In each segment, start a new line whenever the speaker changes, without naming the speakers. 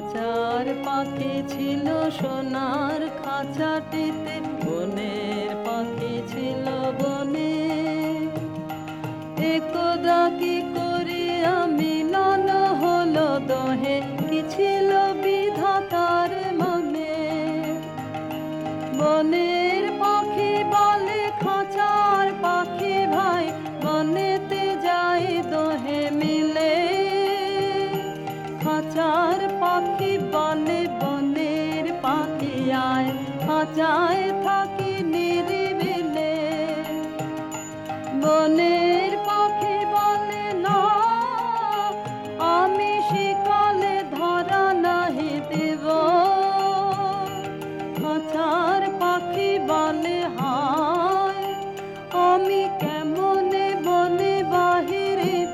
খাঁচার পাখি ছিল সোনার খাঁচাটিতে, বনের পাখি ছিল বনে। একদা কি করিয়া মিলন হলো দহে, কি ছিল বিধাতার মনে। বনের পাখি বলে খাঁচার পাখি ভাই, বনেতে যাই দহে মিলে। খাঁচার পাখি বলে বনের পাখি আয়, খাঁচায় থাকি নিরিবিলে। বনের পাখি বলে না, আমি শিকালে ধরা নাহি দেব। খাঁচার পাখি বলে হায়, আমি কেমনে বনে বাহিরিব।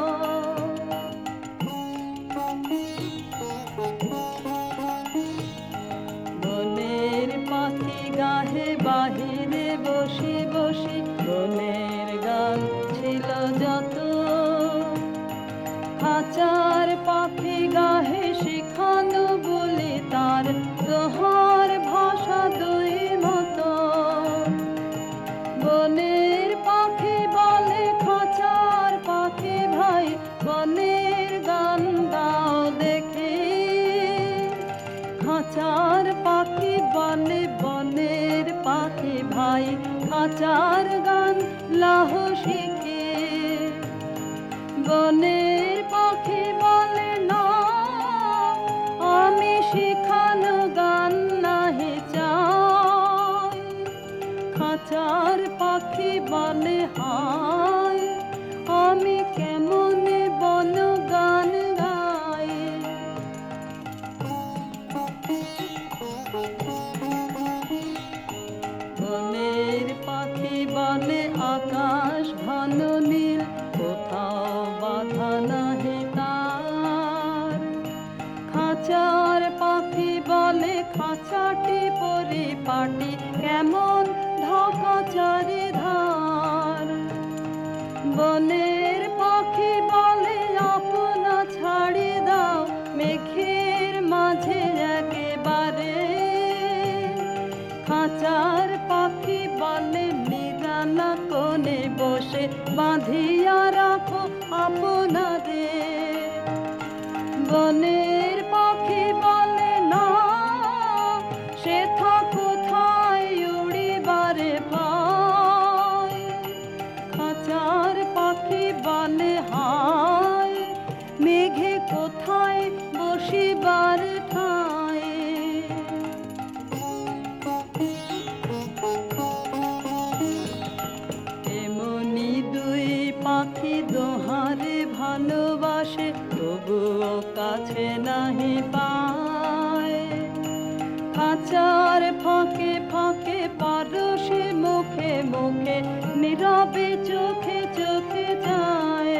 বনের পাখি গাহে বাহিরে বসি বসি, বনের গান ছিল যত। খাঁচার পাখি গাহে শিখানো বলি তার, দোহার ভাষা দুই মতো। বনের পাখি বলে খাঁচার পাখি ভাই, বনের গান দাও দেখি। খাঁচার পাখি বলে বনের পাখি ভাই, খাঁচার গান লাহ শিখে। বনের পাখি বলে না, আমি শিখানো গান নাহি চাই। খাঁচার পাখি বলে হায়, আমি কেমনে বন গান গাই। বনের পাখি বলে আকাশ ঘন নীল, কোথাও বাধা নাহি তার। খাঁচার পাখি বলে খাঁচাটি পরিপাটি, কেমন ঢাকা চারিধার। বনের পাখি বলে আপনা ছাড়ি দাও, মেঘের মাঝে একেবারে। খাঁচার পাখি বলে নিরালা কোণে বসে, বাঁধিয়া রাখো আপনারে। বনের পাখি বলে না, সেথা কোথায় উড়িবারে পায়। খাঁচার পাখি বলে হায়, মেঘে কোথায় বসিবার ঠাঁই। এমনি দুই পাখি দোহারে ভালোবাসে, তবুও কাছে নাহি পায়। খাঁচার ফাঁকে ফাঁকে পরশে মুখে মুখে, নীরবে চোখে চোখে যায়।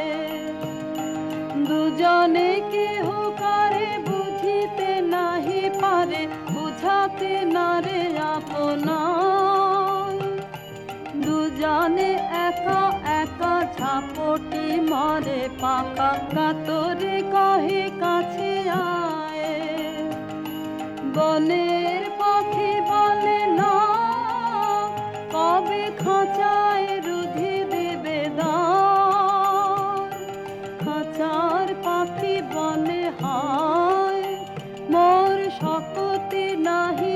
দুজনে কেহ কারে বুঝিতে নাহি পারে, বুঝাতে নারে আপনার। দুজনে একা একা ঝাপটি মারে পাকা, কাতরে কহে কাছে আয়। বনের পাখি বলে না, কবে খাঁচায় রুধি দেবে দ্বার। খাঁচার পাখি বলে হায়, মোর শক্তি নাহি